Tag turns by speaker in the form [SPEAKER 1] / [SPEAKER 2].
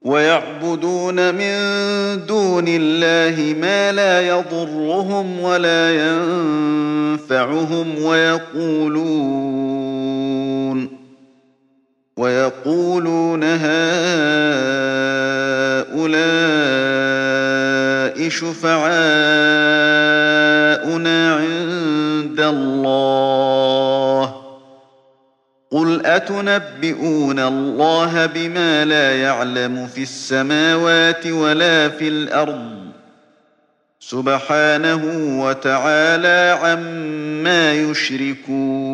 [SPEAKER 1] ويعبدون من دون الله ما لا يضرهم ولا ينفعهم ويقولون هؤلاء شفعاؤنا عند الله قل أتنبئون الله بما لا يعلم في السماوات ولا في الأرض سبحانه وتعالى عما يشركون